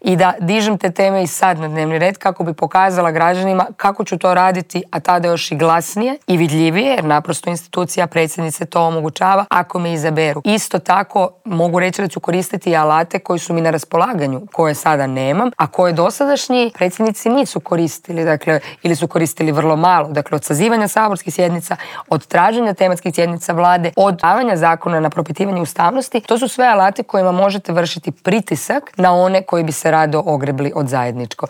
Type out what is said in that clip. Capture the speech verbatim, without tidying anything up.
i da dižem te teme i sad na dnevni red kako bi pokazala građanima kako ću to raditi, a tada još i glasnije i vidljivije, jer naprosto institucija predsjednice to omogućava ako me izaberu. Isto tako mogu reći da ću koristiti alate koji su mi na raspolaganju, koje sada nemam, a koje dosadašnji predsjednici nisu koristili, dakle, ili su koristili vrlo malo. Dakle, od sazivanja saborskih sjednica, od traženja tematskih sjednica vlade, od davanja zakona na propitivanje ustavnosti, to su sve alati kojima možete vršiti pritisak na one koji bi se rado ogrebli od zajedničko.